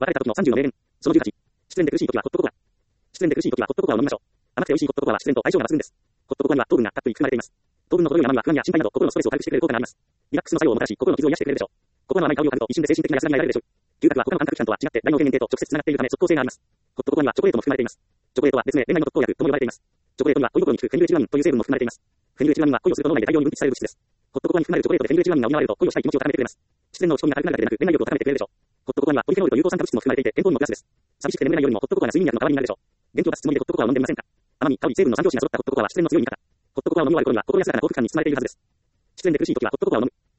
別れた時の30の名言。その18。失恋で苦しい時はホットココア。失恋で苦しい時はホットココアを飲みましょう。甘くて美味しいホットココアは失恋と相性が抜群です。ホットココアには糖分がたっぷり含まれています。糖分の程よい甘みは不安や心配など心のストレスを軽くしてくれる効果があります。リラックスの作用をもたらし、心の傷を癒してくれるでしょう。ココアの甘い香りを嗅ぐと一瞬で精神的な安らぎが得られるでしょう。嗅覚は他の感覚器官とは違って大脳天然系と直接つながっているため即効性があります。ホットココアにはチョコレートも含まれています。チョコレートは別名恋愛の特効薬とも呼ばれています。チョコレートには恋心に効くフェニルエチルアミンという成分も含まれています。フェニルエチルアミンは恋をすると脳内で大量に分泌される物質です。ホットココアに含まれるチョコレートでフェニルエチルアミンが補われると恋をしたい気持ちを高めてくれます。失恋の落ち込みが軽くなるだけでなく恋愛力を高めてくれるでしょう。ホットココアにはポリフェノールと有効酸化物質も含まれていてテントーンのプラスです。寂しくて眠れないよりもホットココアが睡眠薬の代わりになるでしょう。元気を出すつもりでホットココアを飲んでみませんか。甘み、香り、成分の三拍子が揃ったホットココアは失恋の強い味方。ホットココアを飲み終わる頃には心安らかな幸福感に包まれているはずです。失恋で苦しい時はホットココアを飲む。